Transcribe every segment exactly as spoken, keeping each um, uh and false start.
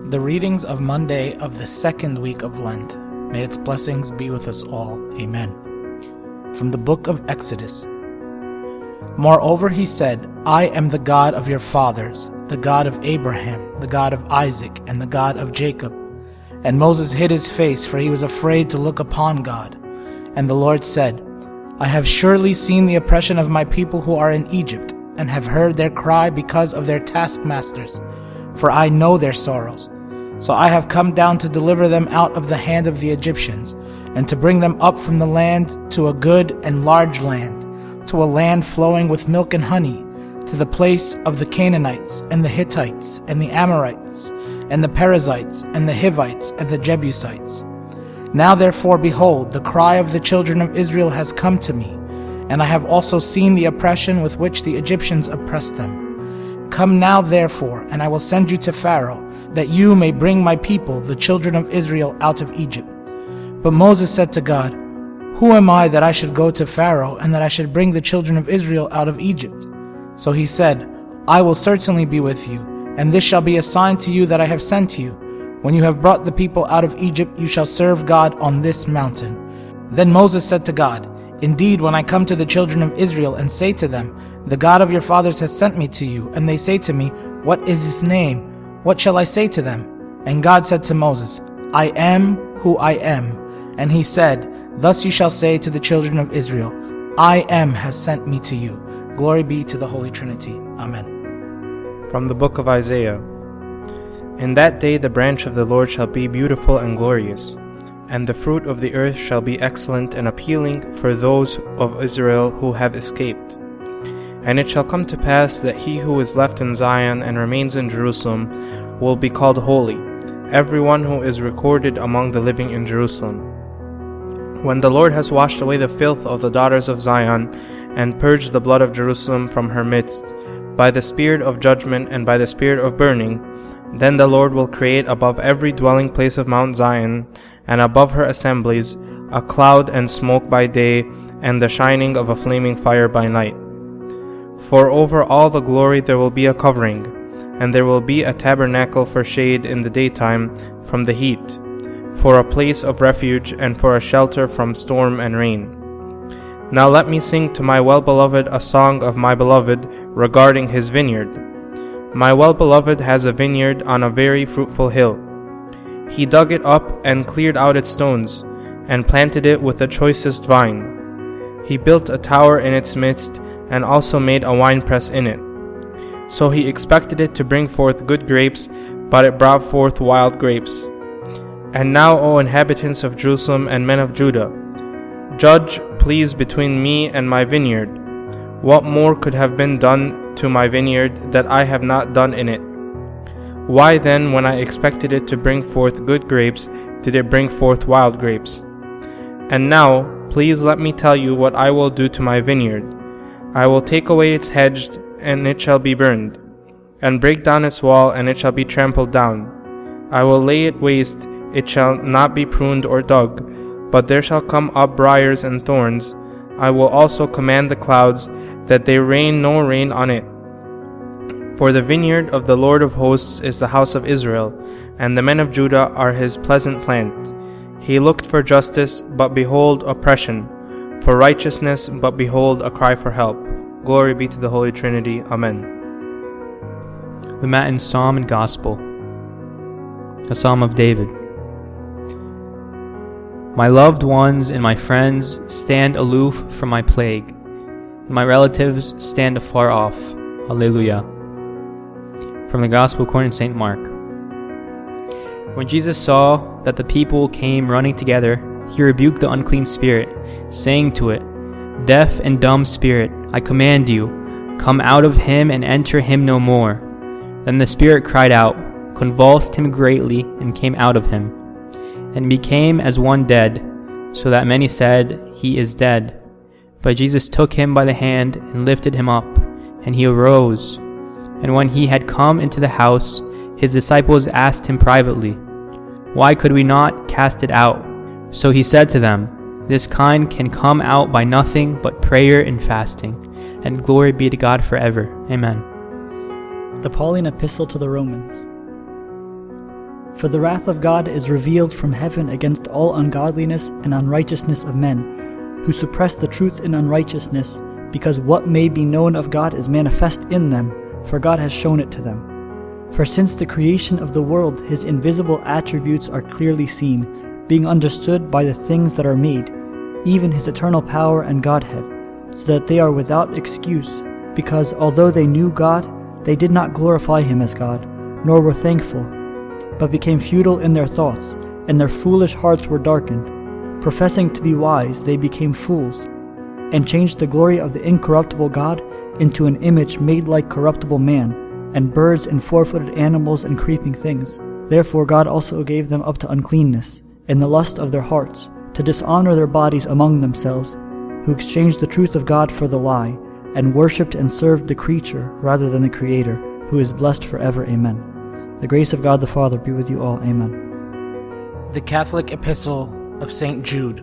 The readings of Monday of the second week of Lent. May its blessings be with us all. Amen. From the book of Exodus. Moreover he said, I am the God of your fathers, the God of Abraham, the God of Isaac, and the God of Jacob. And Moses hid his face, for he was afraid to look upon God. And the Lord said, I have surely seen the oppression of my people who are in Egypt, and have heard their cry because of their taskmasters, for I know their sorrows. So I have come down to deliver them out of the hand of the Egyptians, and to bring them up from the land to a good and large land, to a land flowing with milk and honey, to the place of the Canaanites, and the Hittites, and the Amorites, and the Perizzites, and the Hivites, and the Jebusites. Now therefore, behold, the cry of the children of Israel has come to me, and I have also seen the oppression with which the Egyptians oppressed them. Come now therefore, and I will send you to Pharaoh, that you may bring my people, the children of Israel, out of Egypt. But Moses said to God, Who am I that I should go to Pharaoh, and that I should bring the children of Israel out of Egypt? So he said, I will certainly be with you, and this shall be a sign to you that I have sent you. When you have brought the people out of Egypt, you shall serve God on this mountain. Then Moses said to God, Indeed, when I come to the children of Israel and say to them, The God of your fathers has sent me to you, and they say to me, What is his name? What shall I say to them? And God said to Moses, I am who I am. And he said, Thus you shall say to the children of Israel, I am has sent me to you. Glory be to the Holy Trinity. Amen. From the book of Isaiah. In that day the branch of the Lord shall be beautiful and glorious, and the fruit of the earth shall be excellent and appealing for those of Israel who have escaped. And it shall come to pass that he who is left in Zion and remains in Jerusalem will be called holy, everyone who is recorded among the living in Jerusalem. When the Lord has washed away the filth of the daughters of Zion, and purged the blood of Jerusalem from her midst, by the spirit of judgment and by the spirit of burning, then the Lord will create above every dwelling place of Mount Zion, and above her assemblies, a cloud and smoke by day, and the shining of a flaming fire by night. For over all the glory there will be a covering, and there will be a tabernacle for shade in the daytime from the heat, for a place of refuge and for a shelter from storm and rain. Now let me sing to my well-beloved a song of my beloved regarding his vineyard. My well-beloved has a vineyard on a very fruitful hill. He dug it up and cleared out its stones, and planted it with the choicest vine. He built a tower in its midst, and also made a winepress in it. So he expected it to bring forth good grapes, but it brought forth wild grapes. And now, O inhabitants of Jerusalem and men of Judah, judge, please, between me and my vineyard. What more could have been done to my vineyard that I have not done in it? Why then, when I expected it to bring forth good grapes, did it bring forth wild grapes? And now, please let me tell you what I will do to my vineyard. I will take away its hedge, and it shall be burned, and break down its wall, and it shall be trampled down. I will lay it waste, it shall not be pruned or dug, but there shall come up briars and thorns. I will also command the clouds, that they rain no rain on it. For the vineyard of the Lord of hosts is the house of Israel, and the men of Judah are his pleasant plant. He looked for justice, but behold oppression, for righteousness, but behold a cry for help. Glory be to the Holy Trinity. Amen. The Matin Psalm and Gospel. A Psalm of David. My loved ones and my friends stand aloof from my plague, and my relatives stand afar off. Alleluia. From the Gospel according to Saint Mark. When Jesus saw that the people came running together, he rebuked the unclean spirit, saying to it, Deaf and dumb spirit, I command you, come out of him and enter him no more. Then the spirit cried out, convulsed him greatly, and came out of him, and became as one dead, so that many said, He is dead. But Jesus took him by the hand and lifted him up, and he arose. And when he had come into the house, his disciples asked him privately, Why could we not cast it out? So he said to them, This kind can come out by nothing but prayer and fasting, and glory be to God forever. Amen. The Pauline Epistle to the Romans. For the wrath of God is revealed from heaven against all ungodliness and unrighteousness of men, who suppress the truth in unrighteousness, because what may be known of God is manifest in them, for God has shown it to them. For since the creation of the world his invisible attributes are clearly seen, being understood by the things that are made, even his eternal power and Godhead, so that they are without excuse, because although they knew God, they did not glorify him as God, nor were thankful, but became futile in their thoughts, and their foolish hearts were darkened. Professing to be wise, they became fools, and changed the glory of the incorruptible God into an image made like corruptible man, and birds and four-footed animals and creeping things. Therefore God also gave them up to uncleanness, in the lust of their hearts, to dishonor their bodies among themselves, who exchanged the truth of God for the lie, and worshipped and served the creature rather than the Creator, who is blessed forever. Amen. The grace of God the Father be with you all. Amen. The Catholic Epistle of Saint Jude.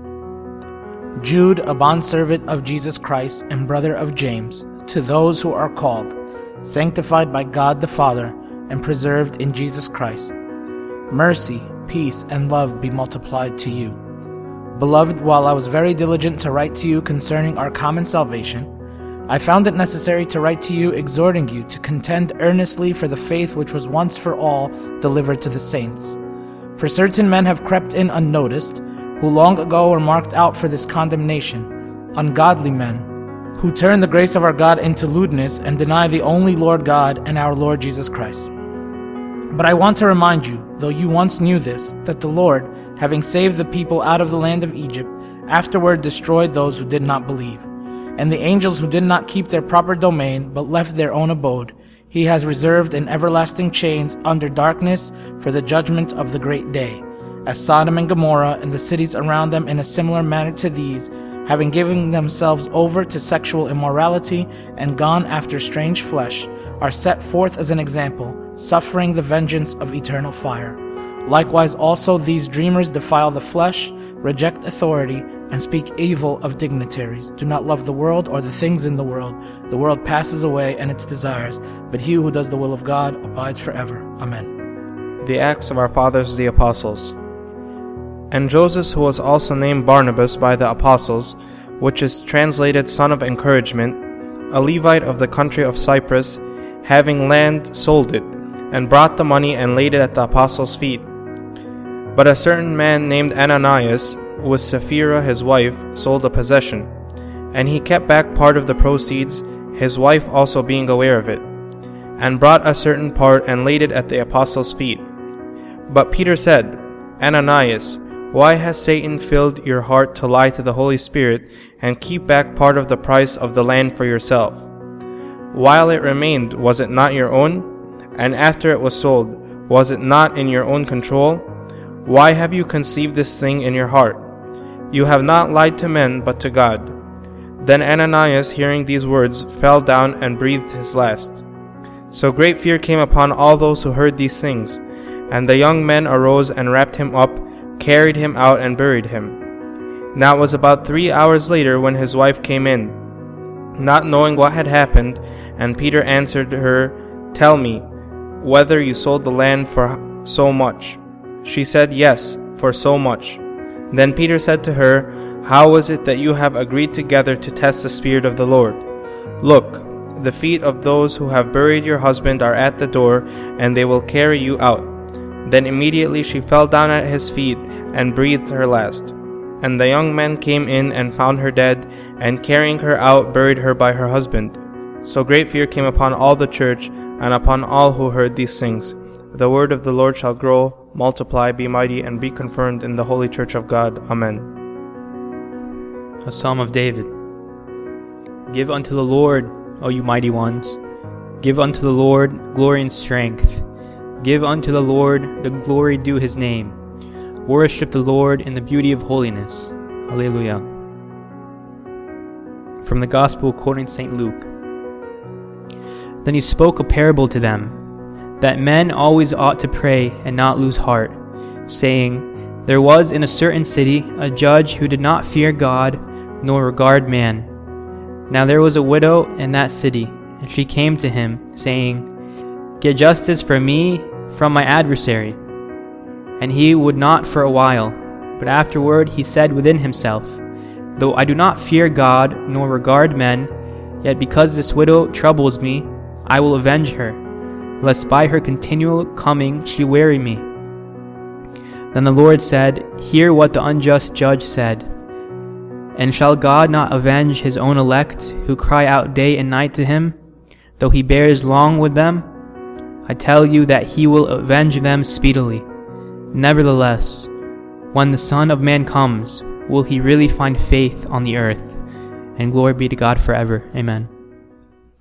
Jude, a bondservant of Jesus Christ and brother of James, to those who are called, sanctified by God the Father, and preserved in Jesus Christ. Mercy, peace, and love be multiplied to you. Beloved, while I was very diligent to write to you concerning our common salvation, I found it necessary to write to you, exhorting you to contend earnestly for the faith which was once for all delivered to the saints. For certain men have crept in unnoticed, who long ago were marked out for this condemnation, ungodly men, who turn the grace of our God into lewdness and deny the only Lord God and our Lord Jesus Christ. But I want to remind you, though you once knew this, that the Lord, having saved the people out of the land of Egypt, afterward destroyed those who did not believe. And the angels who did not keep their proper domain, but left their own abode, he has reserved in everlasting chains under darkness for the judgment of the great day, as Sodom and Gomorrah and the cities around them in a similar manner to these, having given themselves over to sexual immorality and gone after strange flesh, are set forth as an example, suffering the vengeance of eternal fire. Likewise also these dreamers defile the flesh, reject authority, and speak evil of dignitaries, do not love the world or the things in the world. The world passes away and its desires, but he who does the will of God abides forever. Amen. The Acts of our Fathers the Apostles. And Joseph, who was also named Barnabas by the Apostles, which is translated Son of Encouragement, a Levite of the country of Cyprus, having land, sold it, and brought the money and laid it at the apostles' feet. But a certain man named Ananias, with Sapphira his wife, sold a possession, and he kept back part of the proceeds, his wife also being aware of it, and brought a certain part and laid it at the apostles' feet. But Peter said, Ananias, why has Satan filled your heart to lie to the Holy Spirit and keep back part of the price of the land for yourself? While it remained, was it not your own? And after it was sold, was it not in your own control? Why have you conceived this thing in your heart? You have not lied to men, but to God. Then Ananias, hearing these words, fell down and breathed his last. So great fear came upon all those who heard these things. And the young men arose and wrapped him up, carried him out and buried him. Now it was about three hours later when his wife came in, not knowing what had happened, and Peter answered her, Tell me, whether you sold the land for so much. She said, Yes, for so much. Then Peter said to her, How is it that you have agreed together to test the Spirit of the Lord? Look, the feet of those who have buried your husband are at the door, and they will carry you out. Then immediately she fell down at his feet and breathed her last. And the young men came in and found her dead, and carrying her out buried her by her husband. So great fear came upon all the church, and upon all who heard these things. The word of the Lord shall grow, multiply, be mighty, and be confirmed in the holy church of God. Amen. A Psalm of David. Give unto the Lord, O you mighty ones. Give unto the Lord glory and strength. Give unto the Lord the glory due his name. Worship the Lord in the beauty of holiness. Alleluia. From the Gospel according to Saint Luke. Then he spoke a parable to them, that men always ought to pray and not lose heart, saying, There was in a certain city a judge who did not fear God, nor regard man. Now there was a widow in that city, and she came to him, saying, Get justice for me from my adversary. And he would not for a while. But afterward he said within himself, Though I do not fear God, nor regard men, yet because this widow troubles me, I will avenge her, lest by her continual coming she weary me. Then the Lord said, Hear what the unjust judge said. And shall God not avenge his own elect, who cry out day and night to him, though he bears long with them? I tell you that he will avenge them speedily. Nevertheless, when the Son of Man comes, will he really find faith on the earth? And glory be to God forever. Amen.